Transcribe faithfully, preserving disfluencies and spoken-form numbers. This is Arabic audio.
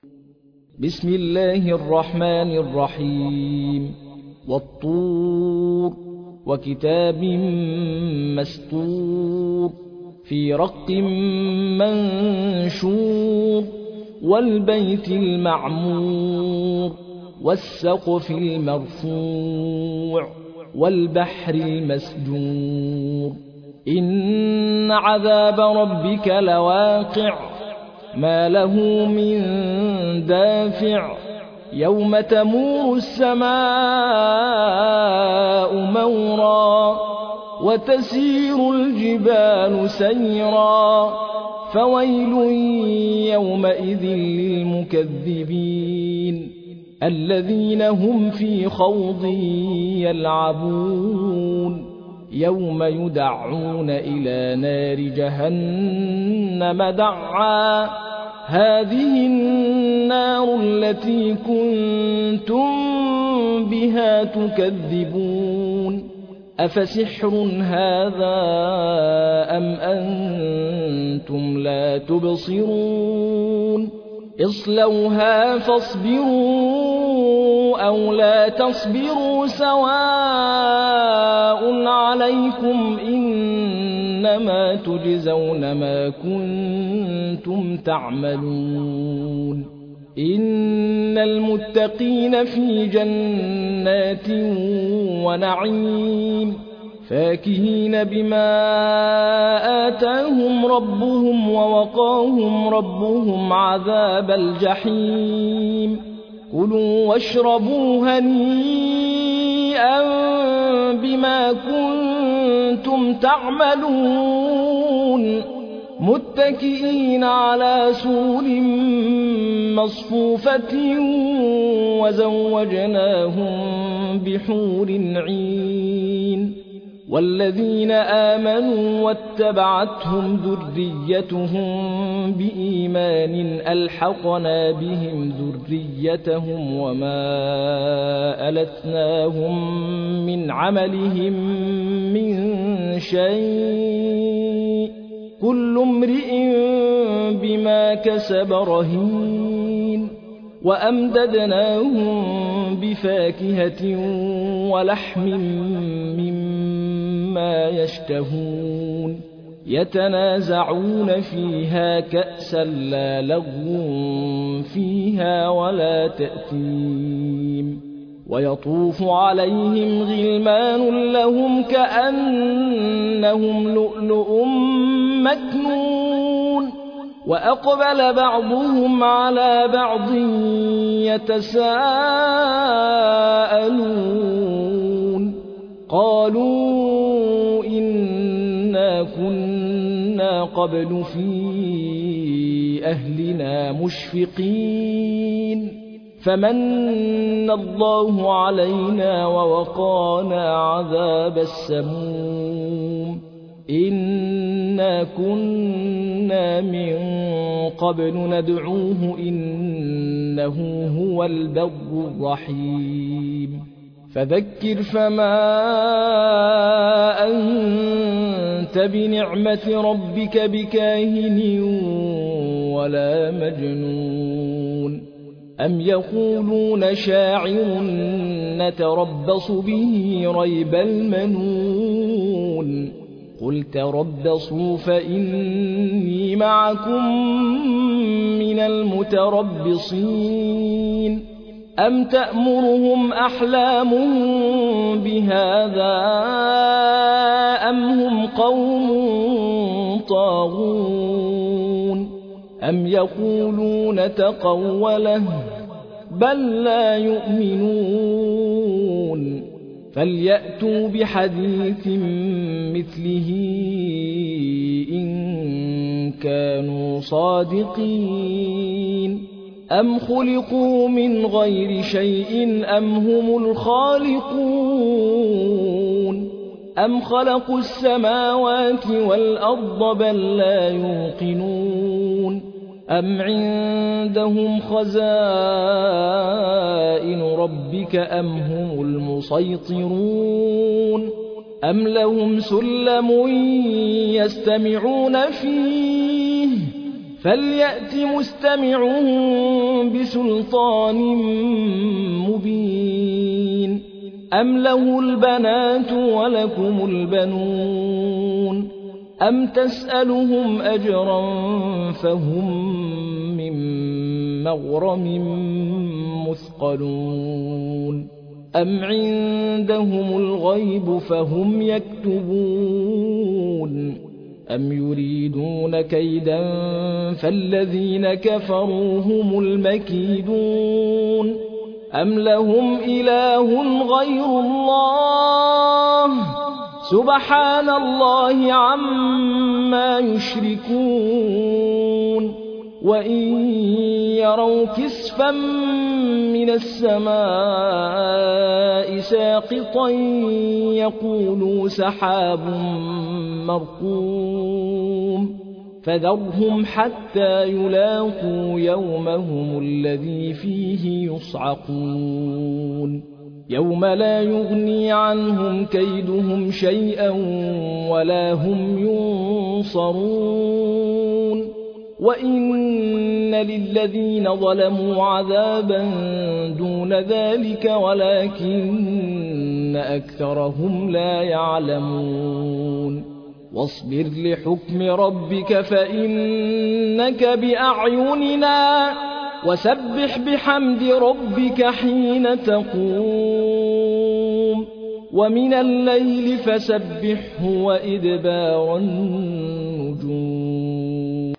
بسم الله الرحمن الرحيم والطور وكتاب مسطور في رق منشور والبيت المعمور والسقف المرفوع والبحر المسجور إن عذاب ربك لواقع ما له من دافع يوم تمور السماء مورا وتسير الجبال سيرا فويل يومئذ للمكذبين الذين هم في خوض يلعبون يوم يدعون إلى نار جهنم دعا هذه النار التي كنتم بها تكذبون أفسحر هذا أم أنتم لا تبصرون اصلوها فاصبروا أو لا تصبروا سواء عليكم إنما تجزون ما كنتم تعملون إن المتقين في جنات ونعيم فاكهين بما آتاهم ربهم ووقاهم ربهم عذاب الجحيم كلوا واشربوا هنيئا بما كنتم تعملون متكئين على سرر مصفوفة وزوجناهم بحور عين والذين آمنوا واتبعتهم ذريتهم بإيمان ألحقنا بهم ذريتهم وما ألتناهم من عملهم من شيء كل امرئ بما كسب رهين وأمددناهم بفاكهة ولحم مما يشتهون يتنازعون فيها كأسا لا لغو فيها ولا تأثيم ويطوف عليهم غلمان لهم كأنهم لؤلؤ مكنون وأقبل بعضهم على بعض يتساءلون قالوا إنا كنا قبل في أهلنا مشفقين فمن الله علينا ووقانا عذاب السموم إنا كنا من قبل ندعوه إنه هو البر الرحيم فذكر فما أنت بنعمة ربك بكاهن ولا مجنون أم يقولون شاعر نتربص به ريب المنون قل تربصوا فإني معكم من المتربصين أم تأمرهم أحلامهم بهذا أم هم قوم طاغون أم يقولون تقوله بل لا يؤمنون فليأتوا بحديث مثله إن كانوا صادقين أم خلقوا من غير شيء أم هم الخالقون أم خلقوا السماوات والأرض بل لا يوقنون أم عندهم خزائن ربك أم هم المسيطرون أم لهم سلم يستمعون فيه فليأت مستمعهم بسلطان مبين أم له البنات ولكم البنون أم تسألهم أجرا فهم من مغرم مثقلون أم عندهم الغيب فهم يكتبون أم يريدون كيدا فالذين كفروا هم المكيدون أم لهم إله غير الله سبحان الله عما يشركون وإن يروا كسفا من السماء ساقطا يقولوا سحاب مركوم فذرهم حتى يلاقوا يومهم الذي فيه يصعقون يوم لا يغني عنهم كيدهم شيئا ولا هم ينصرون وإن للذين ظلموا عذابا دون ذلك ولكن أكثرهم لا يعلمون واصبر لحكم ربك فإنك بأعيننا وسبح بحمد ربك حين تقوم ومن الليل فسبحه وإدبار النجوم